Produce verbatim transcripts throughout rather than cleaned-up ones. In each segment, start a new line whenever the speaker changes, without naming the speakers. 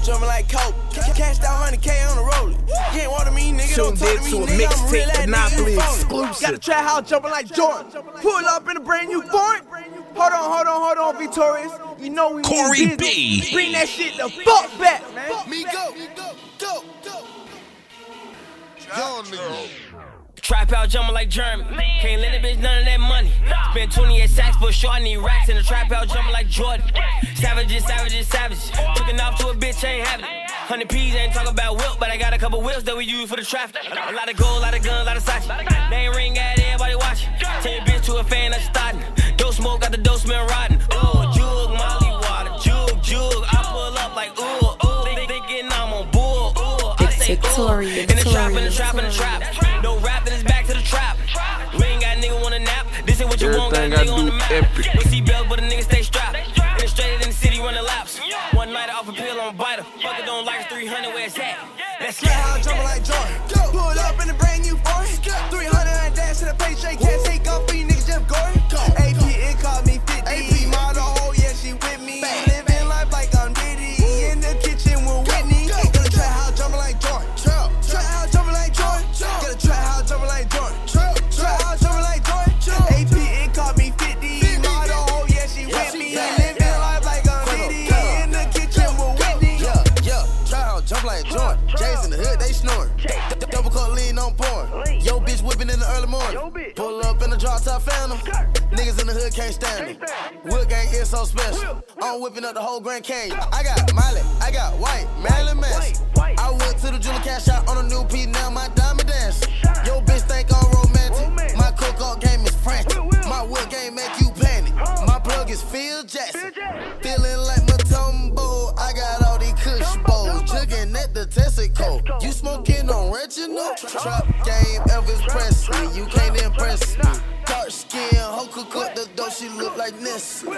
jumping like coke. Cashed out one hundred K on the roller. You ain't water me, nigga. Don't talk to me,
to a
nigga. I'm real
mixtape,
ass
Monopoly
nigga.
exclusive.
Got a trap house jumping like Jordan. Pull up in a brand new foreign. Hold on, hold on, hold on, Victorious. You know we
Corey
need
B.
business. Bring that shit the fuck back, man.
Me go, go, go, go.
Young nigga.
Trap out jumping like Jeremy. Can't lend a bitch none of that money. Spent twenty-eight sacks for a short, I need racks in the trap out jumping like Jordan. Savages, savages, savages. Took off to a bitch, ain't having it. Hundred P's ain't talking about whip, but I got a couple whips that we use for the traffic. A lot of gold, a lot of guns, a lot of Sachi. Name ring at everybody watching. Tell your bitch to a fan that's starting. Dope smoke, got the dope smell rotten. Ooh, jug, Molly water, jug, jug. I pull up like ooh, ooh. They thinking I'm on bull, ooh. I say ooh. In the trap, in the trap, in the trap. No rap, then it's back to the trap. We ain't got a nigga wanna nap. This ain't what you want, got a nigga on the map. No seatbelt, but a nigga stay strapped. In the straight in the city, running laps. One night off a pill, I'm a biter. Fuck it, don't like three hundred, where it's at. Let's get
out, jumping like Jordan. Pull up in a brand new foreign. three hundred and dash to the paycheck. Can't take off for you niggas, Jeff Gordon. A P, it called me fifty. A P, model, oh yeah, she with me. Living life like I'm Diddy. In the kitchen with Whitney. Got a trap house jumping like Jordan. Trap house jumping like Jordan. Got a trap house jumping like Jordan. Trap house jumping like Jordan. A P, it called me fifty. Model, oh yeah, she with me. Living life like I'm Diddy. In the kitchen with Whitney. Yeah, yeah, trap house jumping like Jordan. J's in the hood, they snoring. Double cup lean on porn. Yo, bitch whipping in the early morning. Pull up in the drop top phantom. Niggas in the hood can't stand me. Wood gang is so special. I'm whipping up the whole Grand Canyon. I got Miley, I got White, Marilyn Manson. I went to the jeweler cash out on a new P, now my diamond dance. Yo, bitch think I'm romantic. My cook-up game is frantic. My wood game make you panic. My plug is Phil Jackson. Feeling like Matumbo. I got all these kush bowls. Jugging at the Texaco. You smoking on Reginald? Trap game, Elvis Presley. You can't impress me. Dark skin, hoe could cook the dough. She look like Nestle.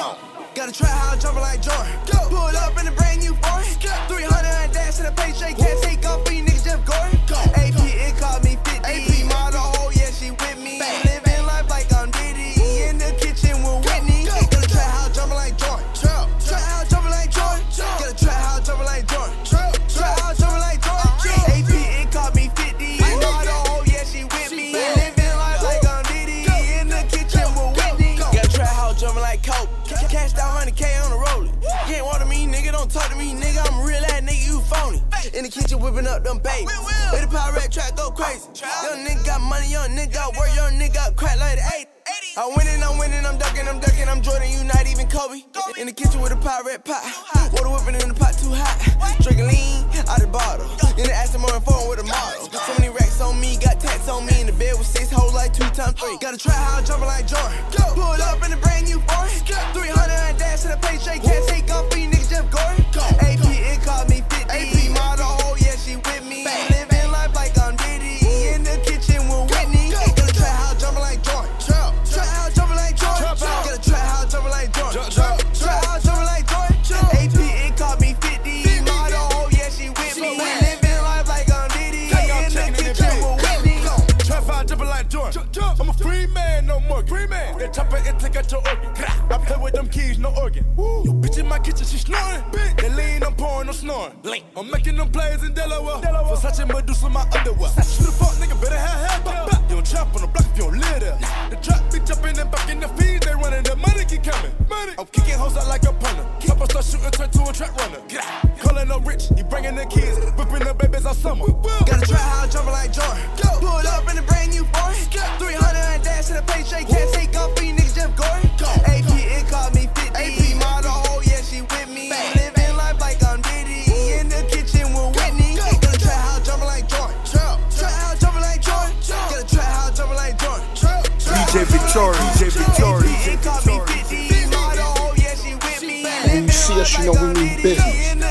Got a trap house jumping like Jordan. Pull up in a brand new foreign. three hundred and dash to the paycheck. Can't take off for you niggas, Jeff Gordon. A P, it called me fifty. A P, model, oh yeah, she with me. Living life like I'm Diddy. In the kitchen with Whitney. Got a trap house jumping like Jordan. Trap house jumping like Jordan. Got a trap house jumping like Jordan. Trap house jumping like Jordan. A P, it called me fifty. Model, oh yeah, she with me. Living life like I'm Diddy. In the kitchen with Whitney. Got a trap house jumping like coke. Cashed out one hundred K on the roller. You ain't water me, nigga. Don't talk to me, nigga. I'm a real ass nigga. You phony. In the kitchen whipping up them babies. Let the pirate track go crazy. Young nigga got money, young nigga got work, young nigga got crack like the eighties. I'm winning, I'm winning, I'm ducking, I'm ducking, I'm Jordan, you not even Kobe. In the kitchen with a pirate pot. Water whipping in the pot too hot. Drinking lean out the bottle. In the Aston Martin phone with a model. So many racks on me, got tats on me. In the bed with six hoes like two times three. Got a trap house jumping like Jordan. Pull up in a brand new foreign. three hundred and dash to the paycheck. Can't take off for you niggas, Jeff Gordon. A P, it called me fifty. A P, model, oh yeah, she with me. Living life like I'm Diddy. In the kitchen with Whitney. Got a trap house jumping like Jordan. Trap house jumping like Jordan. Got a trap house jumping like Jordan. Trap house jumping like Jordan. A P, it called me fifty. Model, oh yeah, she with me. Living life like I'm Diddy. In the kitchen with Whitney.
Trap out jumping like Jordan. I'm a free man, no more. Free man. They chop it and take out your organ. I play with them keys, no organ. Yo, bitch in my kitchen, she snoring. They lean, I'm pouring, no snoring. I'm making them plays in Delaware. Versace Medusa, my underwear. Shoot a fuck, nigga, better have hair. You don't trap on the block if you don't live there. The trap be jumping and back in the fees, they running. The money keep coming. I'm kicking hoes out like a punter. Up and start shooting, turn to a trap runner. Calling up rich, he bringing the kids, whipping the babies all summer.
Got a trap house jumping like Jordan. Pull up in a brand new foreign. three hundred and dash to the paycheck. Can't take off for you niggas, Jeff Gordon. A P, it called me fifty. A P, model, oh yeah, she with me. Living life like I'm Diddy. In the kitchen with Whitney. Got a trap house jumping like Jordan. Trap house jumping like Jordan. Got a trap house jumping like Jordan.
D J Victoria, D J Victoria, D J
It called me fifty. Model, oh yeah, she with me.
When you see us, you know we mean business.